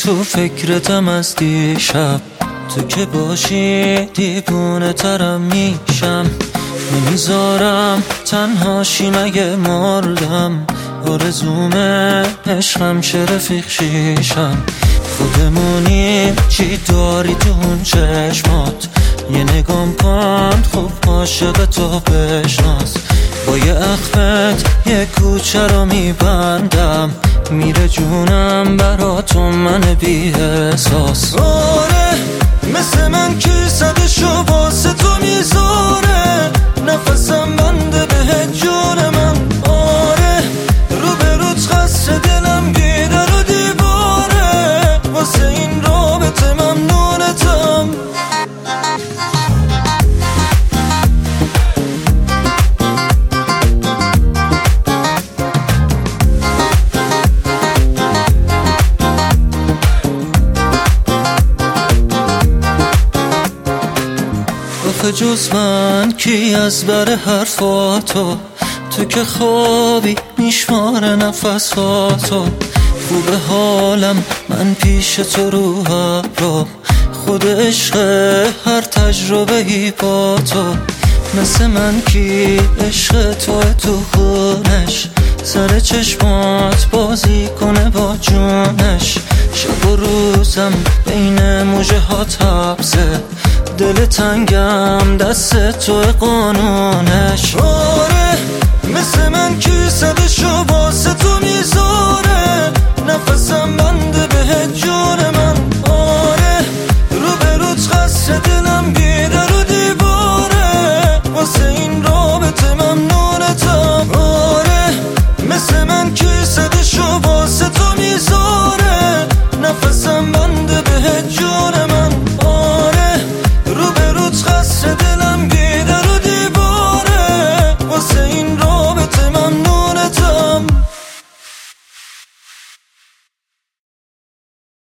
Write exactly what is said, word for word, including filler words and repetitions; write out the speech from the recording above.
تو فکرتم از دیشب، تو که باشی دیوونه ترم میشم. نمیذارم تنهاشی مگه مردم، آرزومه عشقم شه رفیق شیشم. خودمونیم چی داری تو اون چشمات، یه نگام کن خوب عاشق تو بشناس. با یه اخمت یه کوچه رو میبندم، میره جونم براتون من بی احساس. آره مثل من کی صدشو واسه تو میذاره، نفسم بنده به جون من. آره رو به روت خسته دلم بیدر و دیواره، واسه این رابطه ممنونتم. جز من کی از بر حرفاتو، تو که خوابی میشماره نفساتو. خوبه حالم من پیش تو رو رو، خود عشق هر تجربه ای با تو. مثل من کی عشق تو تو خونش، سر چشمات بازی کنه با جونش. شب و روزم بین موجه ها تبزه، دل تنگم دست تو قانونش. آره مثل من کی صد